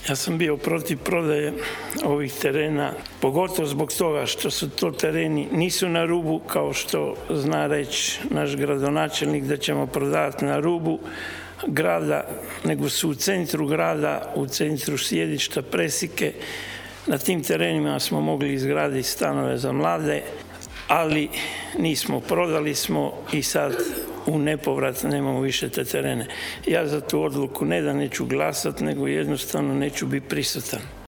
Ja sam bio protiv prodaje ovih terena, pogotovo zbog toga što su to tereni, nisu na rubu, kao što zna reći naš gradonačelnik da ćemo prodavati na rubu grada, nego su u centru grada, u centru sjedišta Presike. Na tim terenima smo mogli izgraditi stanove za mlade, ali nismo, prodali smo i sad u nepovrat nemamo više te terene. Ja za tu odluku ne da neću glasati, nego jednostavno neću biti prisutan.